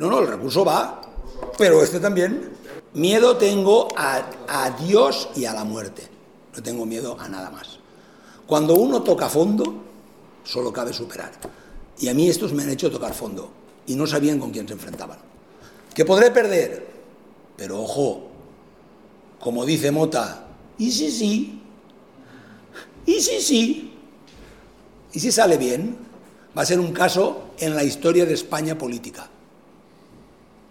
No, el recurso va, pero este también. Miedo tengo a Dios y a la muerte. No tengo miedo a nada más. Cuando uno toca fondo, solo cabe superar. Y a mí estos me han hecho tocar fondo y no sabían con quién se enfrentaban. ¿Que podré perder? Pero ojo, como dice Mota, ¿y si sí? ¿Y si sí? ¿Y si sale bien? Va a ser un caso en la historia de España política.